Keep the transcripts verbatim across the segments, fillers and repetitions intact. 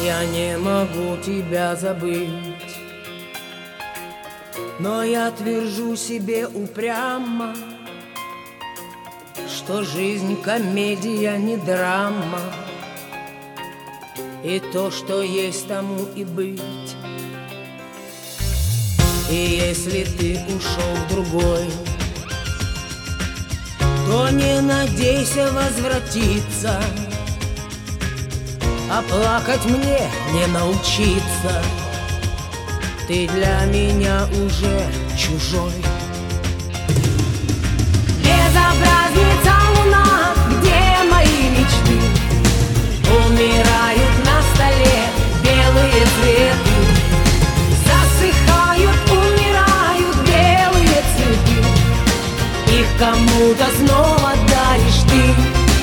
Я не могу тебя забыть, но я твержу себе упрямо, что жизнь комедия, не драма, и то, что есть, тому и быть. И если ты ушел в другой, то не надейся возвратиться, а плакать мне не научиться. Ты для меня уже чужой. Безобразница луна, где мои мечты? Умирают на столе белые цветы. Засыхают, умирают белые цветы. Их кому-то снова даришь ты.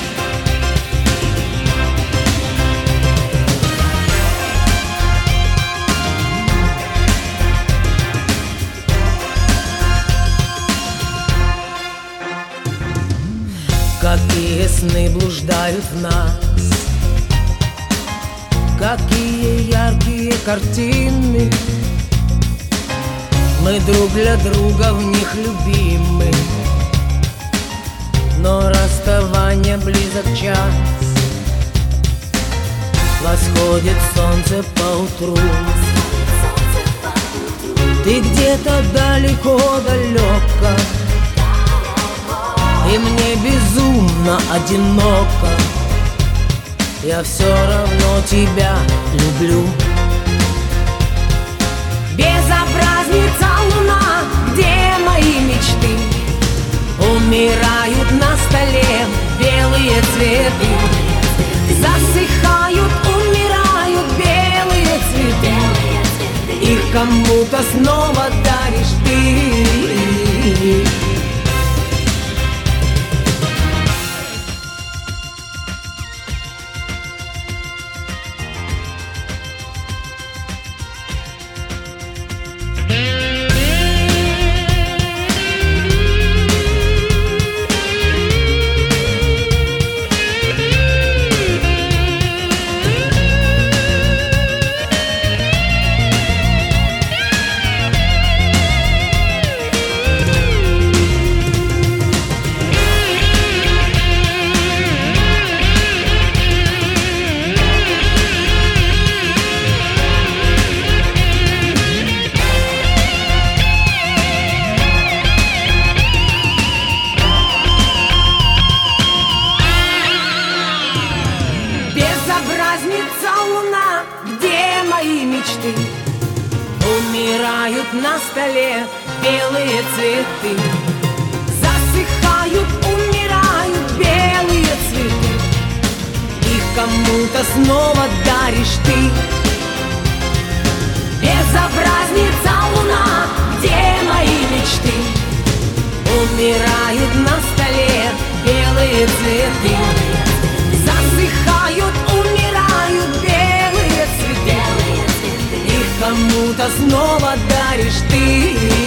Какие сны блуждают в нас, какие яркие картины. Мы друг для друга в них любимы, но расставание близок час. Восходит солнце поутру, ты где-то далеко-далеко, и мне безумно одиноко. Я все равно тебя люблю. Безобразница луна, где мои мечты? Умирают на столе белые цветы. Засыхают, умирают белые цветы. Их кому-то снова даришь ты. Безобразница луна, где мои мечты? Умирают на столе белые цветы. Засыхают, умирают белые цветы. Их кому-то снова даришь ты. Безобразница луна, где мои мечты? Умирают на столе белые цветы. Засыхают, умирают белые цветы. Их кому-то снова даришь ты.